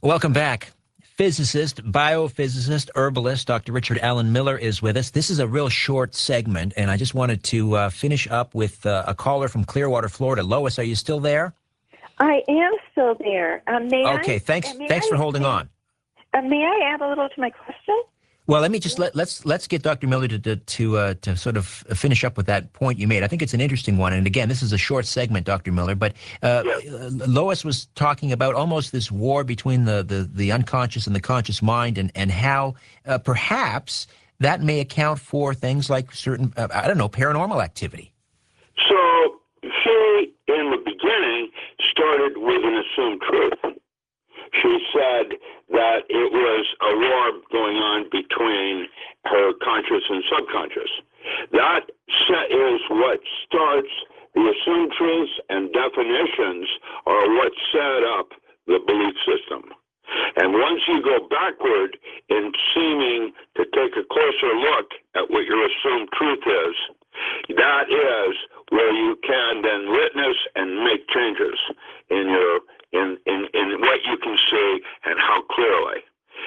Welcome back. Physicist, biophysicist, herbalist, Dr. Richard Alan Miller is with us. This is a real short segment, and I just wanted to finish up with a caller from Clearwater, Florida. Lois, are you still there? I am still there. Okay, thanks for holding on. May I add a little to my question? Well, let me just let's get Dr. Miller to sort of finish up with that point you made. I think it's an interesting one, and again, this is a short segment, Dr. Miller. But Lois was talking about almost this war between the unconscious and the conscious mind, and how perhaps that may account for things like certain paranormal activity. So she, in the beginning, started with an assumed truth. She said that it was a war going on between her conscious and subconscious. That is what starts the assumed truths, and definitions are what set up the belief system. And once you go backward in seeming to take a closer look at what your assumed truth is, that is where you can then witness and make changes in your in what you can see and how clearly.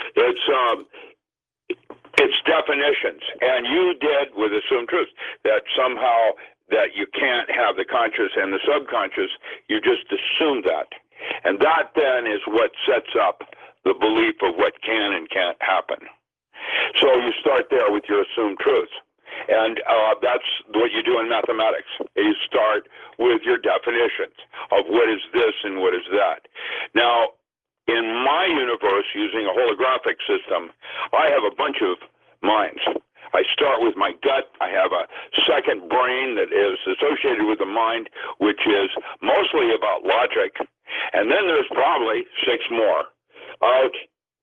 It's definitions, and you did with assumed truth that somehow that you can't have the conscious and the subconscious. You just assume that, and that then is what sets up the belief of what can and can't happen. So you start there with your assumed truths. And that's what you do in mathematics. You start with your definitions of what is this and what is that. Now, in my universe, using a holographic system, I have a bunch of minds. I start with my gut. I have a second brain that is associated with the mind, which is mostly about logic. And then there's probably 6 more out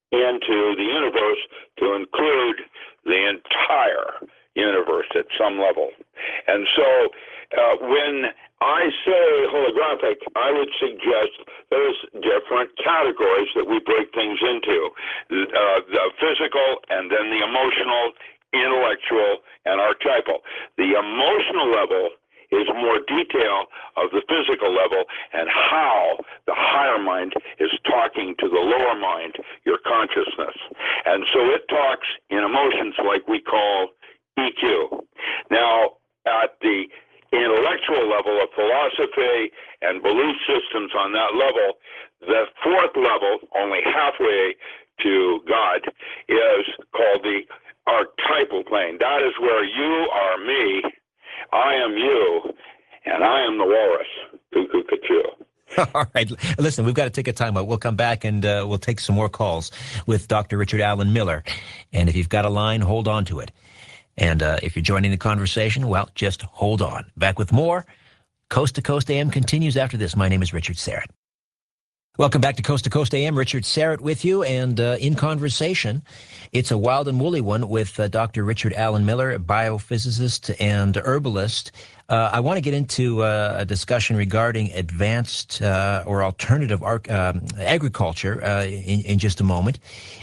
into the universe to include the entire universe at some level. And so when I say holographic, I would suggest there's different categories that we break things into. The physical, and then the emotional, intellectual, and archetypal. The emotional level is more detail of the physical level and how the higher mind is talking to the lower mind, your consciousness. And so it talks in emotions like we call EQ. Now, at the intellectual level of philosophy and belief systems on that level, the 4th level, only halfway to God, is called the archetypal plane. That is where you are me, I am you, and I am the walrus. Cuckoo, cuckoo. All right. Listen, we've got to take a time out. We'll come back and we'll take some more calls with Dr. Richard Alan Miller. And if you've got a line, hold on to it. And if you're joining the conversation, well, just hold on. Back with more. Coast to Coast AM continues after this. My name is Richard Syrett. Welcome back to Coast AM. Richard Syrett with you, and in conversation, it's a wild and woolly one with Dr. Richard Alan Miller, biophysicist and herbalist. I want to get into a discussion regarding advanced or alternative agriculture in just a moment.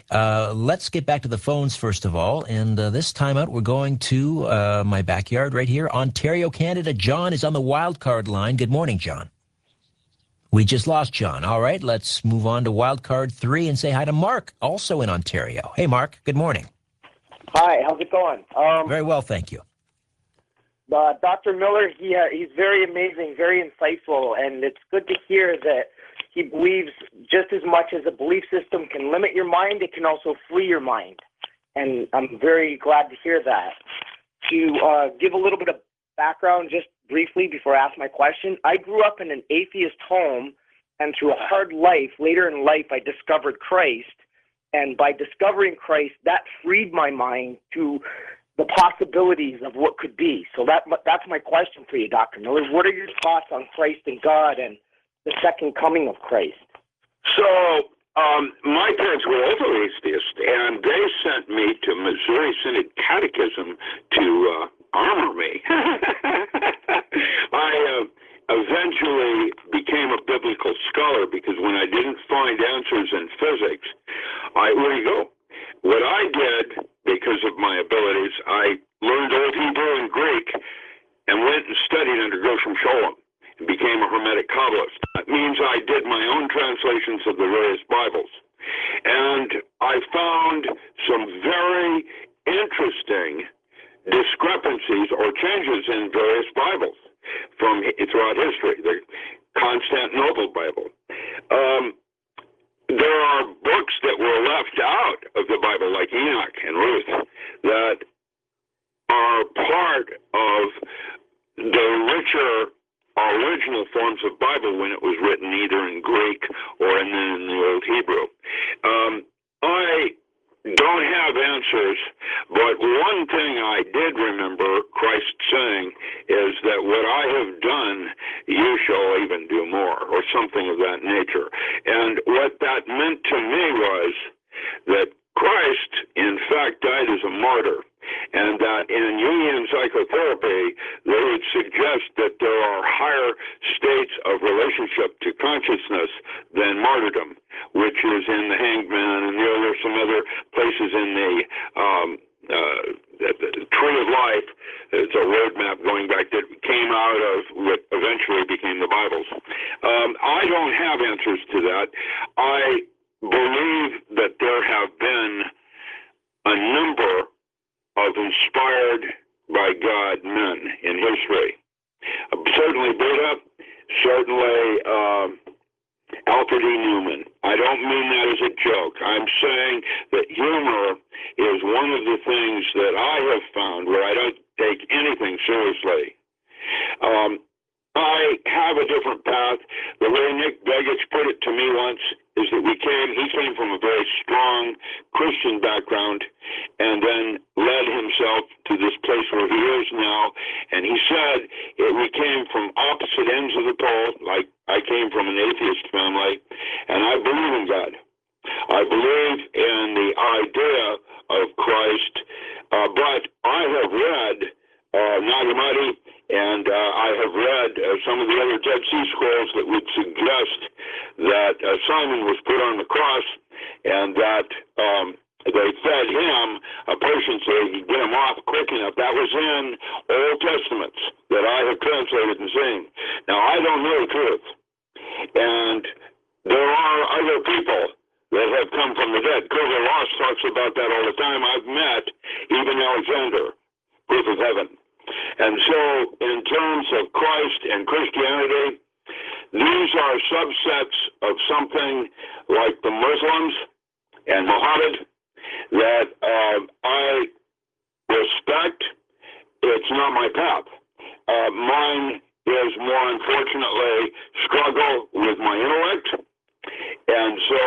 Let's get back to the phones first of all, and this time out we're going to my backyard right here, Ontario, Canada. John is on the wildcard line. Good morning, John. We just lost John. All right, let's move on to wildcard 3 and say hi to Mark, also in Ontario. Hey, Mark, good morning. Hi, how's it going? Very well, thank you. Dr. Miller, he's very amazing, very insightful, and it's good to hear that he believes just as much as a belief system can limit your mind, it can also free your mind. And I'm very glad to hear that. To give a little bit of background just briefly before I ask my question, I grew up in an atheist home, and through a hard life, later in life, I discovered Christ. And by discovering Christ, that freed my mind to the possibilities of what could be. So that's my question for you, Dr. Miller. What are your thoughts on Christ and God and the second coming of Christ? So my parents were also atheists, and they sent me to Missouri Synod Catechism to armor me. I eventually became a biblical scholar because when I didn't find answers in physics, where do you go? What I did, because of my abilities, I learned Old Hebrew and Greek and went and studied under Gershom Scholem and became a Hermetic Kabbalist. That means I did my own translations of the various Bibles. I found some very interesting discrepancies or changes in various Bibles from throughout history. The Constantinople Bible. There are books that were left out of the Bible, like Enoch and Ruth, that are part of the richer original forms of Bible when it was written either in Greek or in the Old Hebrew. I don't have answers, but one thing I did remember Christ saying is that what I have done, you shall even do more, or something of that nature. And what that meant to me was that Christ, in fact, died as a martyr, and that in Jungian psychotherapy, they would suggest that there are higher states of relationship to consciousness than martyrdom, which is in the Hanged Man, and there are some other places in the Tree of Life. It's a roadmap going back that came out of what eventually became the Bibles. I don't have answers to that. I believe that there have been a number of inspired by God men in history. Certainly Buddha, certainly Alfred E. Newman. I don't mean that as a joke. I'm saying that humor is one of the things that I have found where I don't take anything seriously. I have a different path. The way Nick Begich put it to me once is that he came from a very strong Christian background and then led himself to this place where he is now. And he said we came from opposite ends of the pole, like I came from an atheist family, and I believe in God. I believe in the idea of Christ, but I have read Nag Hammadi, and I have read some of the other Dead Sea Scrolls that would suggest that Simon was put on the cross and that they fed him a potion so he could get him off quick enough. That was in Old Testaments that I have translated and seen. Now, I don't know the truth. And there are other people that have come from the dead. Kubler-Ross talks about that all the time. I've met even Alexander, proof of heaven. And so, in terms of Christ and Christianity, these are subsets of something like the Muslims and Muhammad that I respect. It's not my path. Mine is more, unfortunately, struggle with my intellect. And so,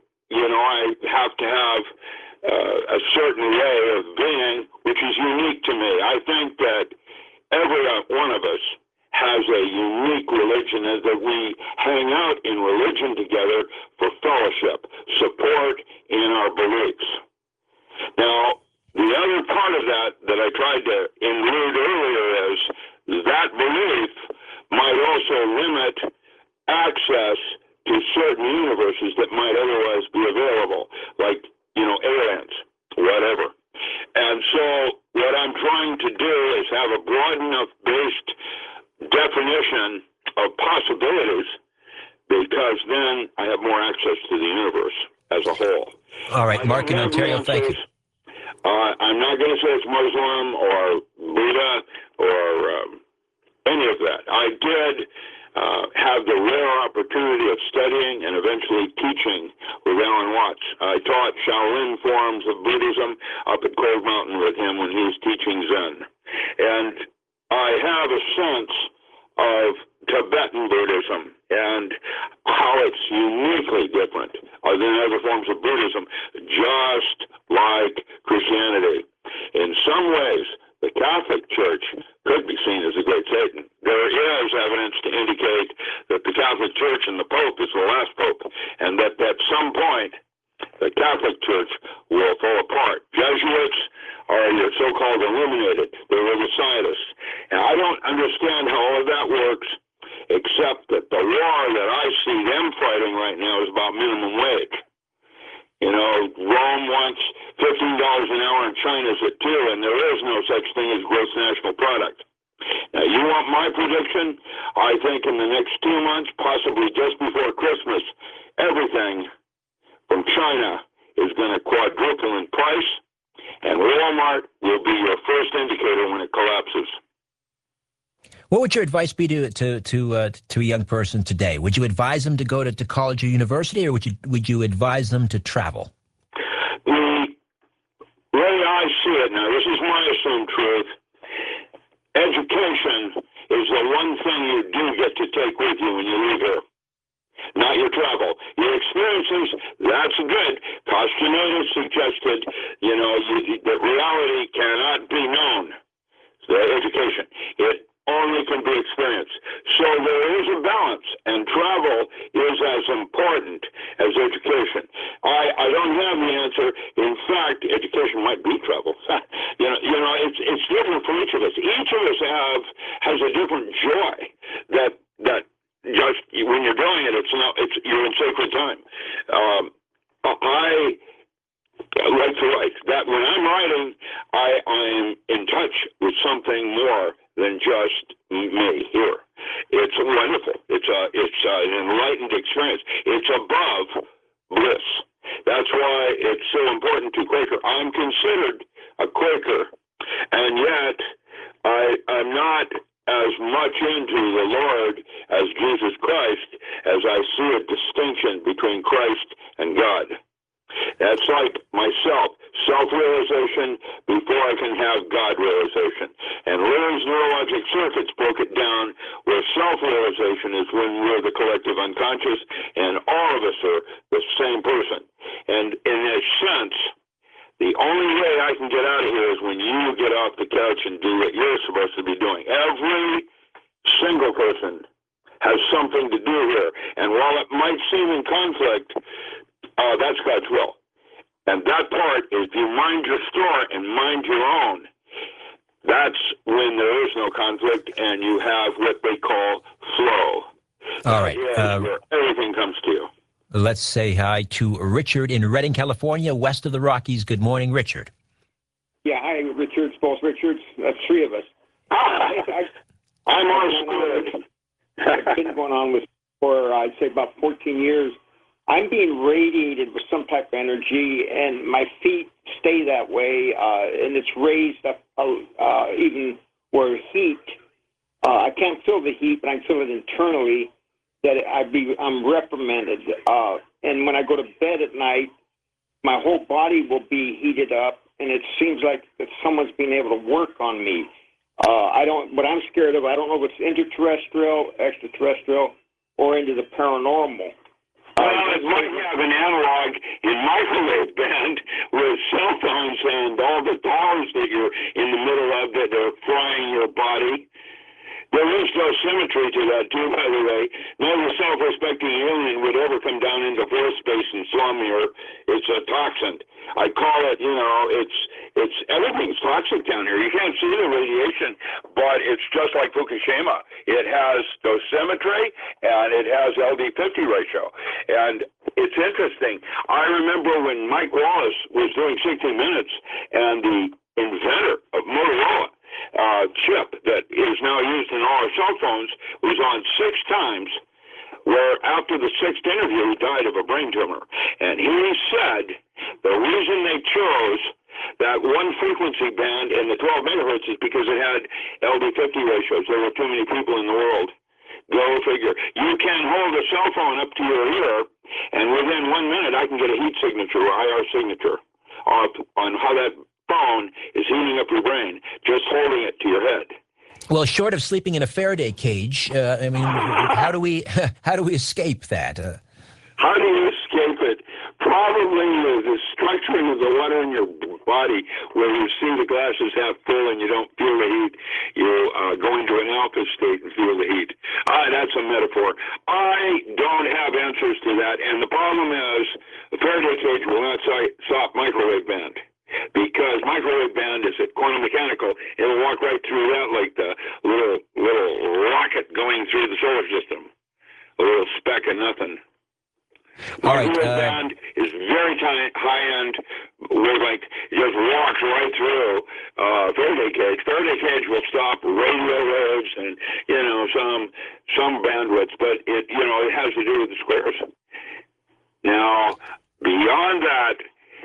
I have to have a certain way of being, which is unique to me. I think that every one of us has a unique religion, and that we hang out in religion together for fellowship, support in our beliefs. Now, the other part of that I tried to include earlier is that belief might also limit access to certain universes that might otherwise be available, like, aliens, whatever. And so what I'm trying to do is have a broad enough based definition of possibilities, because then I have more access to the universe as a whole. All right, Mark in Ontario, thank you. I'm not going to say it's Muslim or Buddha or any of that. I did have the rare opportunity of studying and eventually teaching with Alan Watts. I taught Shaolin forms of Buddhism up at Cold Mountain with him when he was teaching Zen. And I have a sense of Tibetan Buddhism and how it's uniquely different than other forms of Buddhism, just like Christianity. In some ways, the Catholic Church could be seen as a great Satan. There is evidence to indicate that the Catholic Church and the Pope is the last Pope, and that at some point the Catholic Church will fall apart. Jesuits are the so-called illuminated. They're the scientists. And I don't understand how all of that works, except that the war that I see them fighting right now is about minimum wage. Rome wants $15 an hour, and China's at $2, and there is no such thing as gross national product. Now, you want my prediction? I think in the next 2 months, possibly just before Christmas, everything from China is going to quadruple in price, and Walmart will be your first indicator when it collapses. What would your advice be to a young person today? Would you advise them to go to college or university, or would you advise them to travel? The way I see it now, this is my assumed truth. Education is the one thing you do get to take with you when you leave here. Not your travel. Your experiences, that's good. Castaneda suggested, that reality cannot be known. The education. It only can be experienced. So there is a balance, and travel is as important as education. I don't have the answer. In fact, education might be travel. It's different for each of us. Each of us has a different joy that just when you're doing it, you're in sacred time. I like to write. That when I'm writing, I'm in touch with something more than just me here. It's wonderful. It's an enlightened experience. It's above bliss. That's why it's so important to Quaker. I'm considered a Quaker, and yet I'm not as much into the Lord as Jesus Christ as I see a distinction between Christ and God. That's like myself, self-realization before I can have God realization. And Lear's neurologic circuits broke it down where self-realization is when we're the collective unconscious and all of us are the same person. And in a sense, the only way I can get out of here is when you get off the couch and do what you're supposed to be doing. Every single person has something to do here. And while it might seem in conflict, that's God's will. And that part, if you mind your store and mind your own, that's when there is no conflict and you have what they call flow. All right. Where everything comes to you. Let's say hi to Richard in Redding, California, west of the Rockies. Good morning, Richard. Yeah, hi, Richards, both Richards. That's three of us. I'm on squid. I've been going on for, I'd say, about 14 years. I'm being radiated with some type of energy, and my feet stay that way, and it's raised up even where heat. I can't feel the heat, but I can feel it internally, that I'm reprimanded. And when I go to bed at night, my whole body will be heated up, and it seems like that someone's being able to work on me. What I'm scared of, I don't know if it's interterrestrial, extraterrestrial, or into the paranormal. It might have an analog in microwave band with cell phones and all the towers that you're in the middle of that are frying your body. There is no symmetry to that, too, by the way. No self-respecting alien would ever come down into floor space and slum here. It's a toxin. I call it, it's everything's toxic down here. You can't see the radiation, but it's just like Fukushima. It has dosimetry, and it has LD50 ratio. And it's interesting. I remember when Mike Wallace was doing 60 Minutes, and the inventor of Motorola, chip that is now used in all our cell phones was on 6 times, where after the 6th interview he died of a brain tumor. And he said the reason they chose that one frequency band in the 12 megahertz is because it had LD50 ratios. There were too many people in the world. Go figure. You can hold a cell phone up to your ear, and within 1 minute I can get a heat signature or IR signature on how that phone is heating up your brain, just holding it to your head. Well, short of sleeping in a Faraday cage, how do we escape that? How do you escape it? Probably the structuring of the water in your body, where you see the glass is half full and you don't feel the heat. You go into an alpha state and feel the heat. That's a metaphor. I don't have answers to that, and the problem is the Faraday cage will not stop microwave band. Because microwave band is at quantum mechanical, it'll walk right through that like the little rocket going through the solar system. A little speck of nothing. Microwave band is very high-end wavelength. It just walks right through Faraday cage. Faraday cage will stop radio waves and, some bandwidths, but it has to do with the squares. Now, beyond that,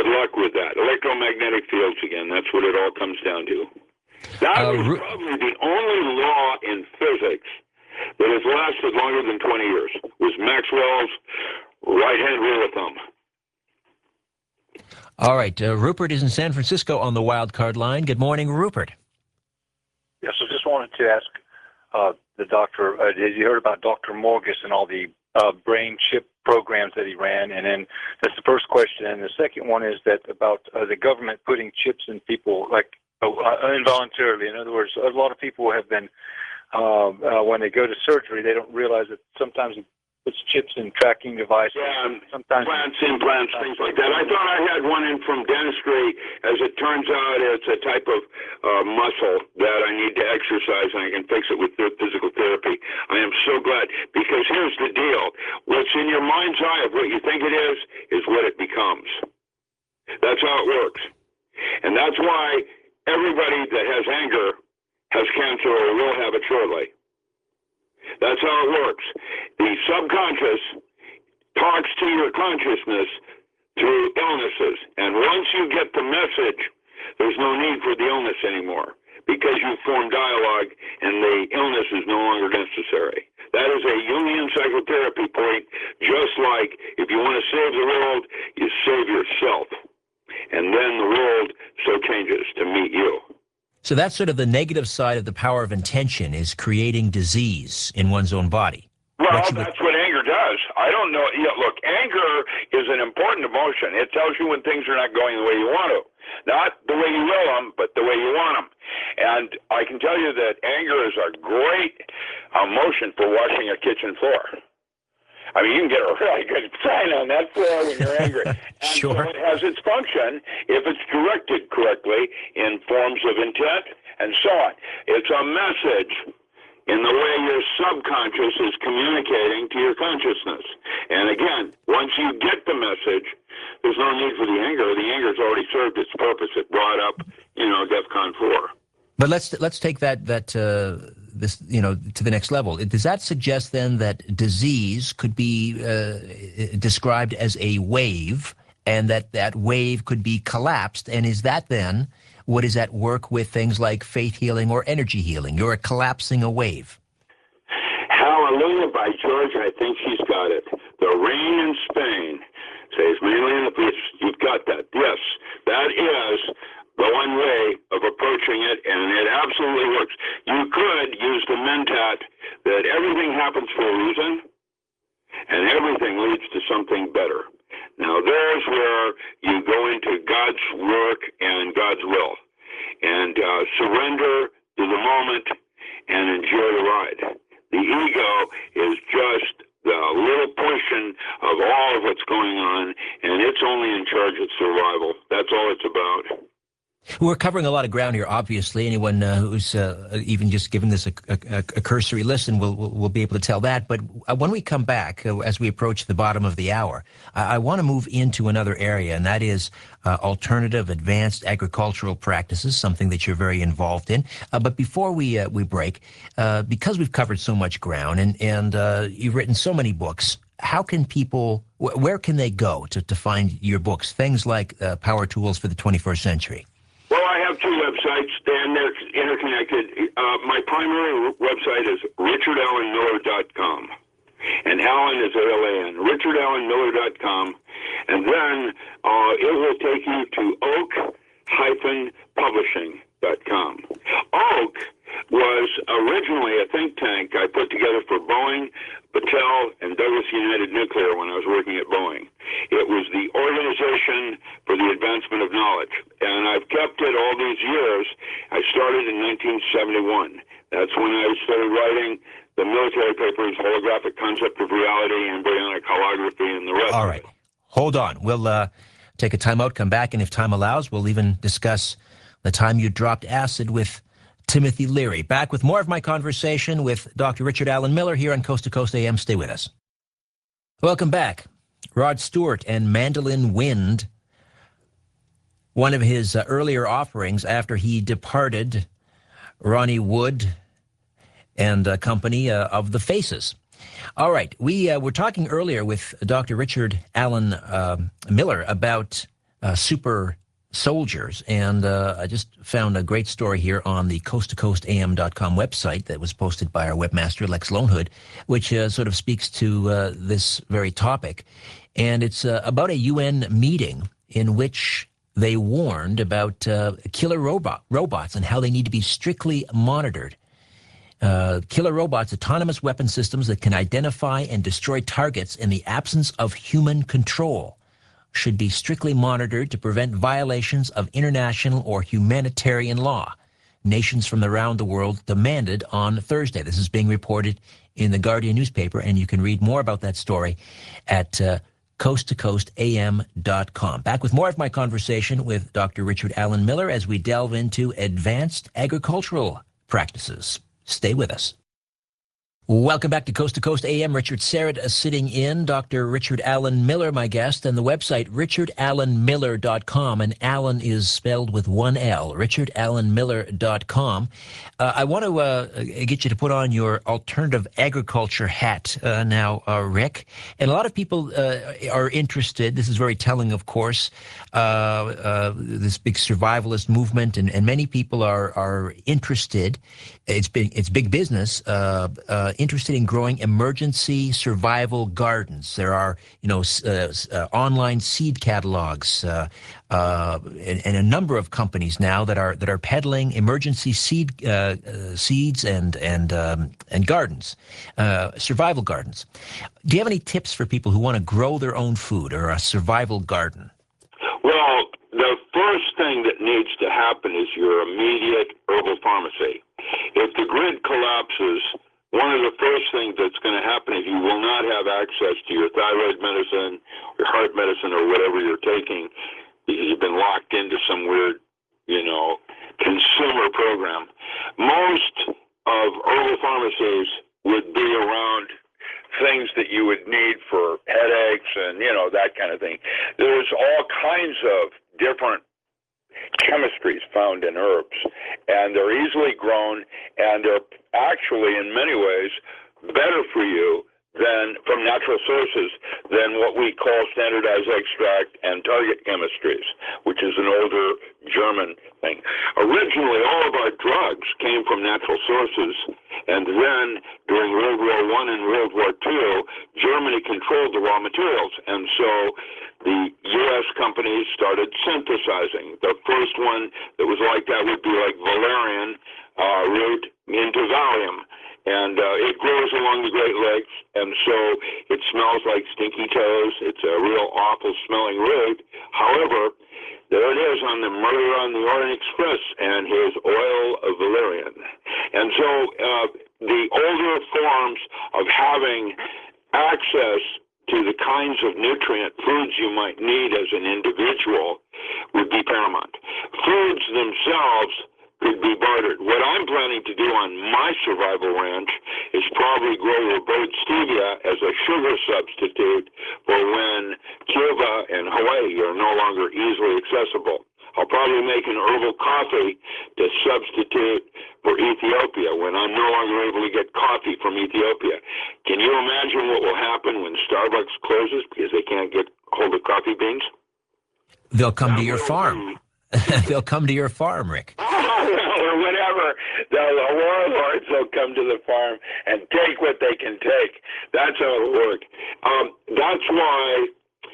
Good luck with that. Electromagnetic fields again. That's what it all comes down to. That was probably the only law in physics that has lasted longer than 20 years, was Maxwell's right-hand rule of thumb. All right. Rupert is in San Francisco on the wild card line. Good morning, Rupert. Yes, I just wanted to ask the doctor, has you heard about Dr. Morgus and all the brain chip programs that he ran? And then that's the first question. And the second one is that about the government putting chips in people, like involuntarily. In other words, a lot of people have been, when they go to surgery, they don't realize that sometimes it puts chips in tracking devices. Yeah, sometimes implants, things like that. I thought I had one in from dentistry. As it turns out, it's a type of muscle that I need to exercise, and I can fix it with physical therapy. I am so glad, because here's the deal. What's in your mind's eye of what you think it is what it becomes. That's how it works. And that's why everybody that has anger has cancer or will have it shortly. That's how it works. The subconscious talks to your consciousness through illnesses. And once you get the message, there's no need for the illness anymore, because you form dialogue and the illness is no longer necessary. That is a Jungian psychotherapy point, just like if you want to save the world, you save yourself. And then the world so changes to meet you. So that's sort of the negative side of the power of intention, is creating disease in one's own body. Well, that's what anger does. I don't know. Yeah, look, anger is an important emotion. It tells you when things are not going the way you want to. Not the way you will them, but the way you want them. And I can tell you that anger is a great emotion for washing a kitchen floor. I mean, you can get a really good sign on that floor when you're angry. And Sure. So it has its function if it's directed correctly in forms of intent and so on. It's a message in the way your subconscious is communicating to your consciousness. And again, once you get the message, there's no need for the anger. The anger's already served its purpose. It brought up, DEFCON 4. But let's take that this to the next level. Does that suggest then that disease could be described as a wave, and that wave could be collapsed? And is that then what is at work with things like faith healing or energy healing? You're collapsing a wave. Hallelujah, by George, I think she's got it. The rain in Spain says mainly in the beach. You've got that. Yes, that is the one way of approaching it, and it absolutely works. You could use the mentat that everything happens for a reason, and everything leads to something better. Now, there's where you go into God's work and God's will, and surrender to the moment and enjoy the ride. The ego is just the little portion of all of what's going on, and it's only in charge of survival. That's all it's about. We're covering a lot of ground here, obviously. Anyone who's even just given this a cursory listen will be able to tell that. But when we come back, as we approach the bottom of the hour, I want to move into another area, and that is alternative advanced agricultural practices, something that you're very involved in. But before we break, because we've covered so much ground and you've written so many books, how can people, where can they go to find your books, things like Power Tools for the 21st Century? Well, I have two websites, and they're interconnected. My primary website is richardallenmiller.com, and Allen is A-L-A-N, richardallenmiller.com, and then it will take you to oak-publishing.com. Oak was originally a think tank I put together for Boeing, Battelle, and Douglas United Nuclear when I was working at Boeing. It was the organization for the advancement of knowledge, and I've kept it all these years. I started in 1971. That's when I started writing the military papers, Holographic Concept of Reality, Embryonic Holography, and the rest. All right. Hold on. We'll take a time out, come back, and if time allows, we'll even discuss the time you dropped acid with Timothy Leary. Back with more of my conversation with Dr. Richard Allen Miller here on Coast to Coast AM. Stay with us. Welcome back. Rod Stewart and Mandolin Wind, one of his earlier offerings after he departed Ronnie Wood and company of the Faces. All right, we were talking earlier with Dr. Richard Allen Miller about super soldiers. And I just found a great story here on the coasttocoastam.com website that was posted by our webmaster, Lex Lonehood, which sort of speaks to this very topic. And it's about a UN meeting in which they warned about killer robots and how they need to be strictly monitored. Killer robots, autonomous weapon systems that can identify and destroy targets in the absence of human control, should be strictly monitored to prevent violations of international or humanitarian law, nations from around the world demanded on Thursday. This is being reported in the Guardian newspaper, and you can read more about that story at coasttocoastam.com. Back with more of my conversation with Dr. Richard Alan Miller as we delve into advanced agricultural practices. Stay with us. Welcome back to Coast to Coast AM. Richard Syrett sitting in. Dr. Richard Alan Miller, my guest, and the website richardalanmiller.com. And Alan is spelled with one L, richardalanmiller.com. I want to get you to put on your alternative agriculture hat now, Rick. And a lot of people are interested. This is very telling, of course, this big survivalist movement, and many people are interested. It's big business. Interested in growing emergency survival gardens. There are, online seed catalogs and a number of companies now that are peddling emergency seeds and gardens, survival gardens. Do you have any tips for people who want to grow their own food or a survival garden? Well, the first thing that needs to happen is your immediate herbal pharmacy. If the grid collapses, one of the first things that's going to happen is you will not have access to your thyroid medicine, your heart medicine, or whatever you're taking because you've been locked into some weird, consumer program. Most of herbal pharmacies would be around things that you would need for headaches and, that kind of thing. There's all kinds of different chemistries found in herbs, and they're easily grown, and they're actually, in many ways, better for you than from natural sources than what we call standardized extract and target chemistries, which is an older German thing. Originally, all of our drugs came from natural sources, and then during World War I and World War II, Germany controlled the raw materials, and so the U.S. companies started synthesizing. The first one that was like that would be like valerian root into Valium. And it grows along the Great Lakes, and so it smells like stinky toes. It's a real awful-smelling root. However, there it is on the Murder on the Orient Express and his oil of valerian. And so the older forms of having access to the kinds of nutrient foods you might need as an individual would be paramount. Foods themselves could be bartered. What I'm planning to do on my survival ranch is probably grow rhubarb stevia as a sugar substitute for when Cuba and Hawaii are no longer easily accessible. I'll probably make an herbal coffee to substitute for Ethiopia when I'm no longer able to get coffee from Ethiopia. Can you imagine what will happen when Starbucks closes because they can't get hold of coffee beans? They'll come to your farm. They'll come to your farm, Rick. Or whatever. The warlords will come to the farm and take what they can take. That's how it'll work. That's why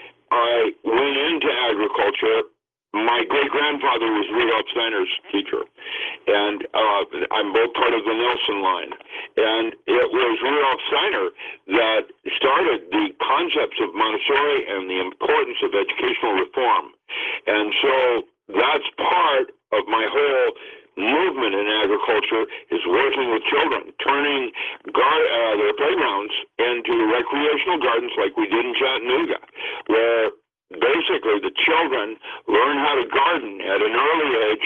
I went into agriculture. My great-grandfather was Rudolf Steiner's teacher, and I'm both part of the Nelson line. And it was Rudolf Steiner that started the concepts of Montessori and the importance of educational reform. And so that's part of my whole movement in agriculture is working with children, turning their playgrounds into recreational gardens like we did in Chattanooga, where basically the children learn how to garden at an early age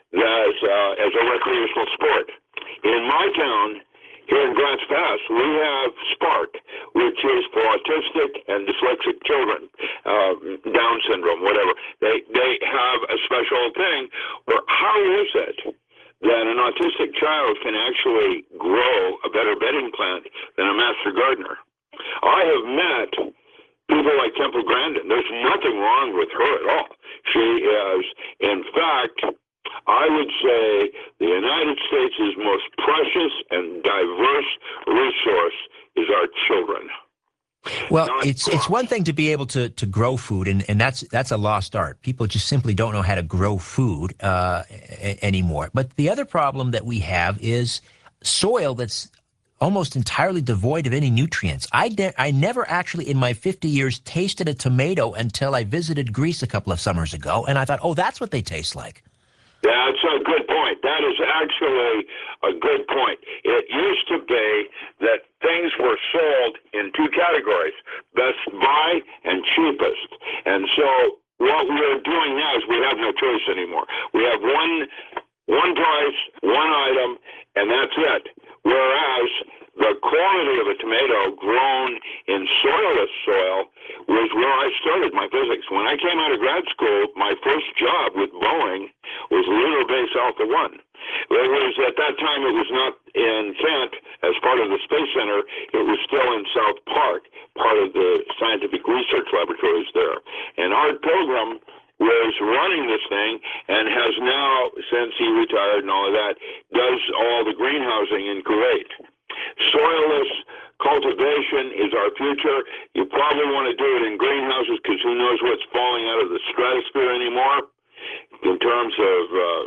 as a recreational sport. In my town, here in Grants Pass, we have Spark, which is for autistic and dyslexic children, Down syndrome, whatever. They have a special thing where how is it that an autistic child can actually grow a better bedding plant than a master gardener? I have met people like Temple Grandin. There's nothing wrong with her at all. She is, in fact, I would say the United States' most precious and diverse resource is our children. Well, Not it's one thing to be able to grow food, and that's a lost art. People just simply don't know how to grow food anymore. But the other problem that we have is soil that's almost entirely devoid of any nutrients. I never actually in my 50 years tasted a tomato until I visited Greece a couple of summers ago, and I thought, oh, that's what they taste like. That's a good point. That is actually a good point. It used to be that things were sold in two categories, best buy and cheapest. And so what we're doing now is we have no choice anymore. We have one price, one item, and that's it. Whereas the quality of a tomato grown in soilless soil was where I started my physics. When I came out of grad school, my first job with Boeing was Lunar Base Alpha 1. It was, at that time, it was not in Kent as part of the Space Center. It was still in South Park, part of the scientific research laboratories there. And Art Pilgrim was running this thing and has now, since he retired and all of that, does all the greenhousing in Kuwait. Soilless cultivation is our future. You probably want to do it in greenhouses because who knows what's falling out of the stratosphere anymore in terms of,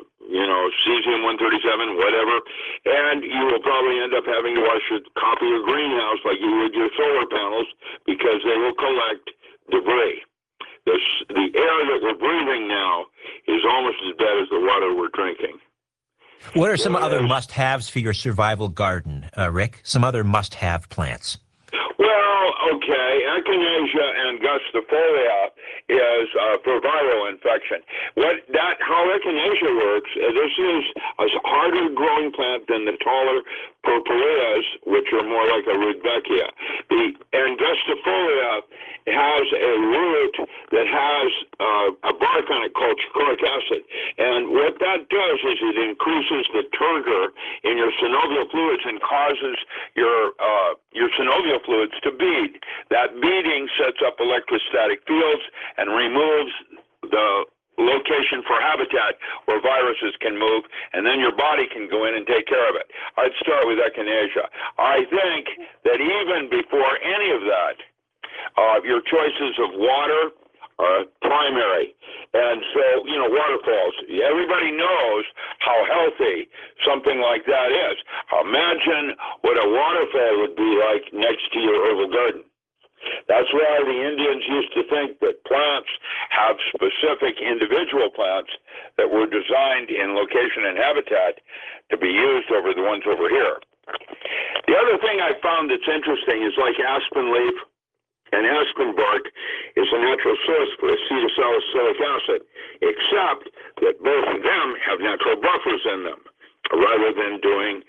cesium-137, whatever. And you will probably end up having to copy your greenhouse like you would your solar panels because they will collect debris. The air that we're breathing now is almost as bad as the water we're drinking. What are some other must-haves for your survival garden, Rick? Some other must-have plants? Well, okay, Echinacea and Gustifolia is for viral infection. How Echinacea works, this is a harder growing plant than the taller Purpureas, which are more like a Rudbeckia. And Gustifolia has a root that has a bark on it called chicoric acid. And what that does is it increases the turgor in your synovial fluids and causes your synovial fluids to bead. That beading sets up electrostatic fields and removes the location for habitat where viruses can move, and then your body can go in and take care of it. I'd start with Echinacea. I think that even before any of that, your choices of water are primary. And so, waterfalls, everybody knows how healthy something like that is. Imagine what a waterfall would be like next to your herbal garden. That's why the Indians used to think that plants have specific individual plants that were designed in location and habitat to be used over the ones over here. The other thing I found that's interesting is like aspen leaf and aspen bark is a natural source for acetylsalicylic acid, except that both of them have natural buffers in them, rather than doing,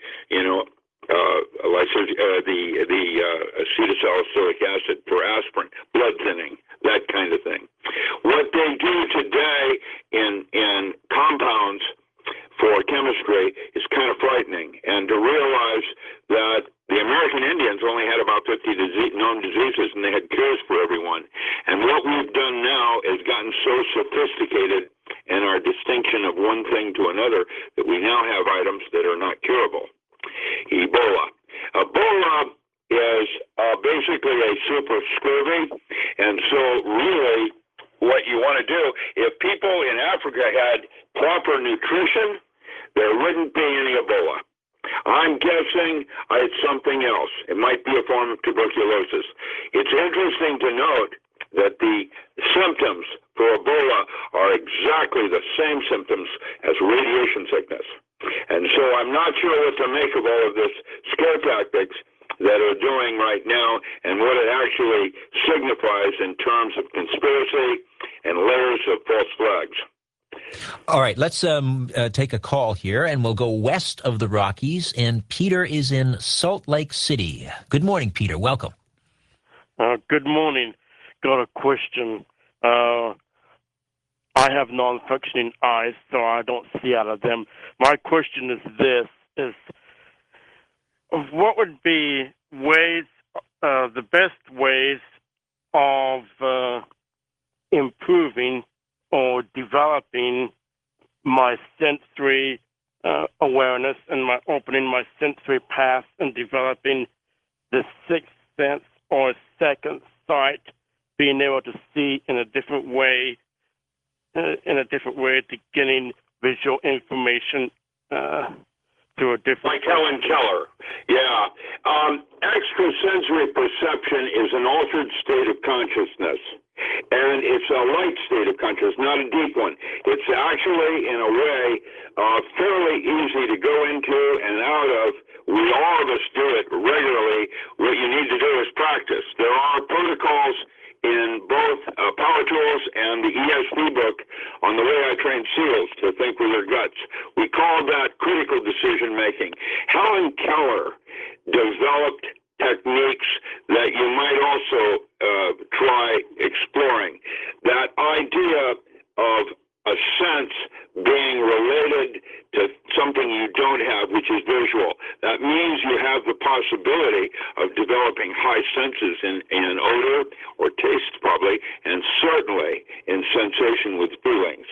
the acetylsalicylic acid for aspirin, blood thinning, that kind of thing. What they do today in compounds for chemistry is kind of frightening, and to realize that the American Indians only had about 50 known diseases, and they had cures for everyone. And what we've done now has gotten so sophisticated in our distinction of one thing to another that we now have items that are not curable. Ebola. Ebola is basically a super scurvy, and so really what you want to do, if people in Africa had proper nutrition, there wouldn't be any Ebola. I'm guessing it's something else. It might be a form of tuberculosis. It's interesting to note that the symptoms for Ebola are exactly the same symptoms as radiation sickness. And so I'm not sure what to make of all of this scare tactics that are doing right now and what it actually signifies in terms of conspiracy and layers of false flags. All right, let's take a call here, and we'll go west of the Rockies, and Peter is in Salt Lake City. Good morning, Peter. Welcome. Good morning. Got a question. I have non-functioning eyes, so I don't see out of them. My question is this, what would be the best ways of improving or developing my sensory awareness and opening my sensory path and developing the sixth sense or second sight, being able to see in a different way, to getting visual information through a different. Like Helen Keller, yeah. Extrasensory perception is an altered state of consciousness. And it's a light state of consciousness, not a deep one. It's actually, in a way, fairly easy to go into and out of. All of us do it regularly. What you need to do is practice. There are protocols in both Power Tools and the ESP book on the way I train SEALs to think with their guts. We call that critical decision making. Helen Keller developed techniques that you might also try exploring. That idea of a sense being related to something you don't have, which is visual. That means you have the possibility of developing high senses in odor or taste probably, and certainly in sensation with feelings.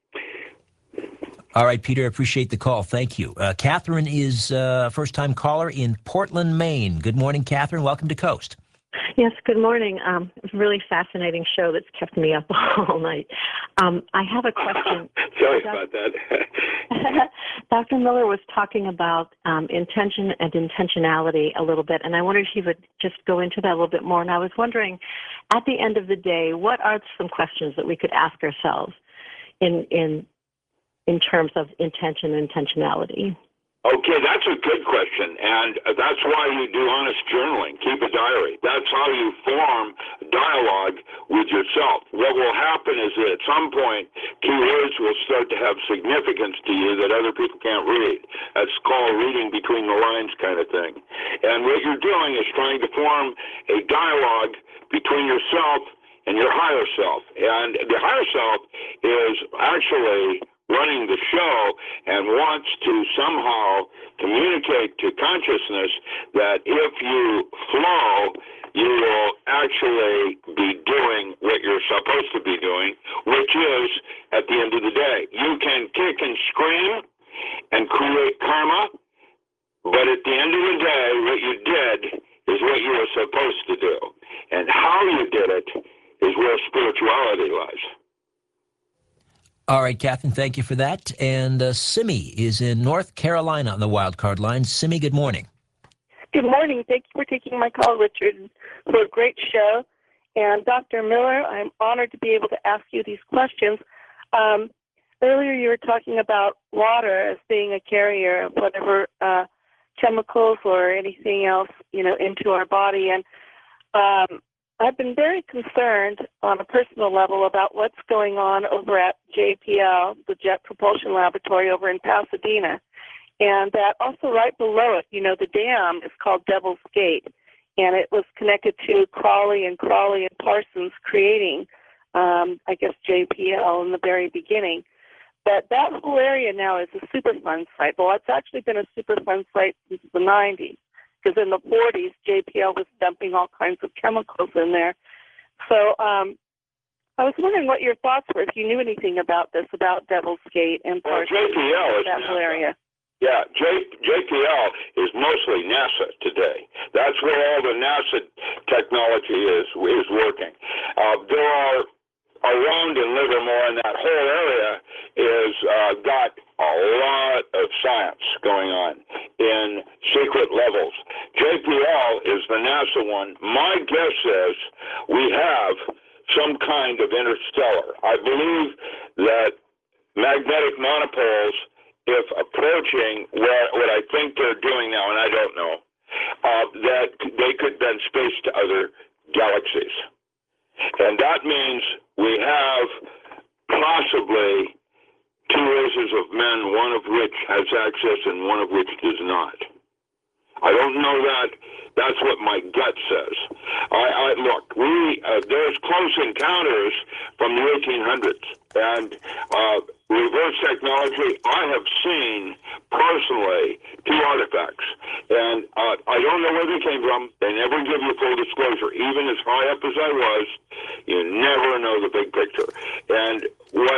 All right, Peter, appreciate the call. Thank you. Catherine is a first-time caller in Portland, Maine. Good morning, Catherine. Welcome to Coast. Yes, good morning. It's a really fascinating show that's kept me up all night. I have a question. Sorry about that. Dr. Miller was talking about intention and intentionality a little bit, and I wondered if he would just go into that a little bit more. And I was wondering, at the end of the day, what are some questions that we could ask ourselves in terms of intention and intentionality? Okay, that's a good question, and that's why you do honest journaling. Keep a diary. That's how you form dialogue with yourself. What will happen is that at some point, keywords will start to have significance to you that other people can't read. That's called reading between the lines kind of thing. And what you're doing is trying to form a dialogue between yourself and your higher self. And the higher self is actually running the show and wants to somehow communicate to consciousness that if you flow, you will actually be doing what you're supposed to be doing, which is, at the end of the day, you can kick and scream and create karma, but at the end of the day, what you did is what you were supposed to do. And how you did it is where spirituality lies. All right, Catherine, thank you for that. And Simi is in North Carolina on the wild card line. Simi, good morning. Good morning. Thank you for taking my call, Richard, for a great show. And Dr. Miller, I'm honored to be able to ask you these questions. Earlier you were talking about water as being a carrier of whatever chemicals or anything else, into our body. And I've been very concerned on a personal level about what's going on over at JPL, the Jet Propulsion Laboratory over in Pasadena. And that also right below it, the dam is called Devil's Gate. And it was connected to Crawley and Parsons creating, JPL in the very beginning. But that whole area now is a Superfund site. Well, it's actually been a Superfund site since the 90s. Because in the 40s, JPL was dumping all kinds of chemicals in there. So I was wondering what your thoughts were, if you knew anything about this, about Devil's Gate and Parsons, JPL is that whole area. Yeah, JPL is mostly NASA today. That's where all the NASA technology is working. There are around in Livermore, and that whole area is got a lot of science going on in secret levels. JPL is the NASA one. My guess is we have some kind of interstellar. I believe that magnetic monopoles, if approaching what I think they're doing now, and I don't know, that they could then space to other galaxies. And that means we have possibly two races of men, one of which has access and one of which does not. I don't know that. That's what my gut says. Look, there's close encounters from the 1800s, and reverse technology. I have seen personally 2 artifacts, and I don't know where they came from. They never give you full disclosure. Even as high up as I was, you never know the big picture. And what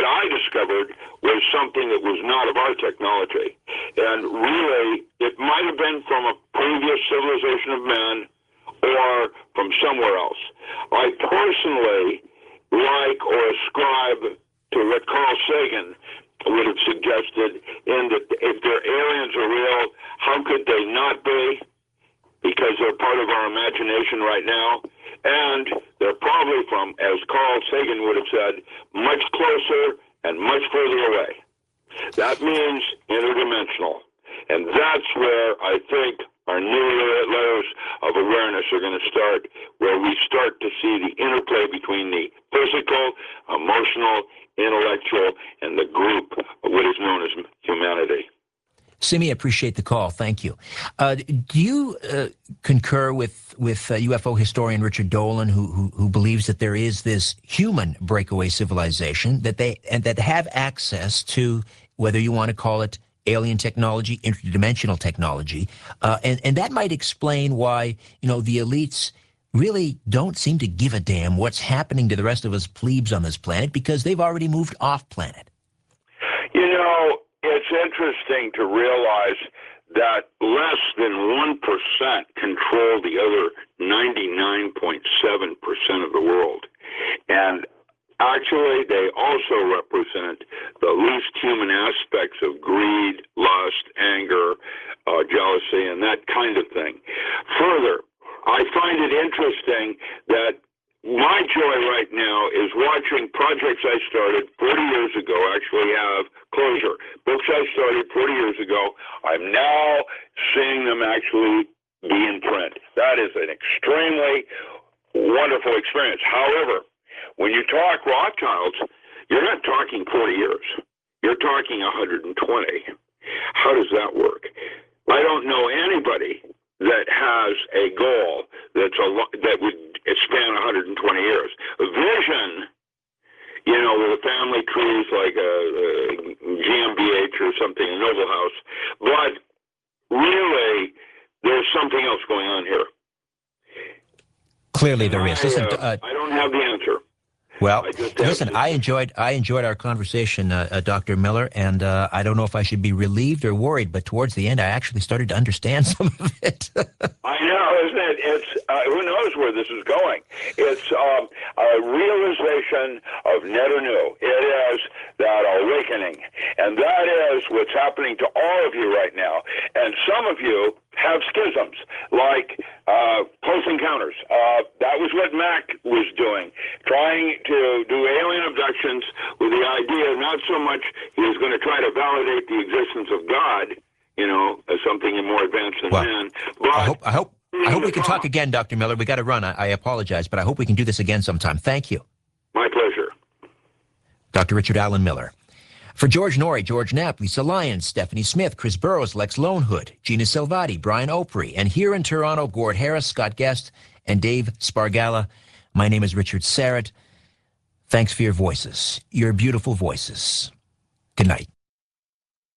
discovered was something that was not of our technology. And really, it might have been from a previous civilization of man or from somewhere else. I personally like or ascribe to what Carl Sagan would have suggested, in that if their aliens are real, how could they not be? Because they're part of our imagination right now. And they're probably from, as Carl Sagan would have said, much closer and much further away. That means interdimensional. And that's where I think our new layers of awareness are going to start, where we start to see the interplay between the physical, emotional, intellectual, and the group of what is known as humanity. Simi, appreciate the call. Thank you. Do you concur with UFO historian Richard Dolan, who believes that there is this human breakaway civilization that have access to, whether you want to call it alien technology, interdimensional technology, and that might explain why the elites really don't seem to give a damn what's happening to the rest of us plebes on this planet, because they've already moved off planet? It's interesting to realize that less than 1% control the other 99.7% of the world. And actually, they also represent the least human aspects of greed, lust, anger, jealousy, and that kind of thing. Further, I find it interesting that my joy right now is watching projects I started 40 years ago actually have closure. Books I started 40 years ago, I'm now seeing them actually be in print. That is an extremely wonderful experience. However, when you talk Rothschilds, you're not talking 40 years. You're talking 120. How does that work? I don't know anybody that has a goal that would span 120 years. A vision, with a family trees like a GmbH or something, a Noble House, but really, there's something else going on here. Clearly there is. Listen, I don't have the answer. Well, listen, I enjoyed our conversation, Dr. Miller, and I don't know if I should be relieved or worried, but towards the end, I actually started to understand some of it. I know, isn't it? It's who knows where this is going. It's a realization of never knew. It is that awakening, and that is what's happening to all of you right now. And some of you have schisms, like Close Encounters. That was what Mac was doing, trying to do alien abductions with the idea not so much he was going to try to validate the existence of God, as something more advanced than man. But I hope we can talk again, Dr. Miller. We got to run. I apologize, but I hope we can do this again sometime. Thank you. My pleasure. Dr. Richard Alan Miller. For George Norrie, George Knapp, Lisa Lyons, Stephanie Smith, Chris Burrows, Lex Lonehood, Gina Salvati, Brian Opry, and here in Toronto, Gord Harris, Scott Guest, and Dave Spargala. My name is Richard Sarrett. Thanks for your voices, your beautiful voices. Good night.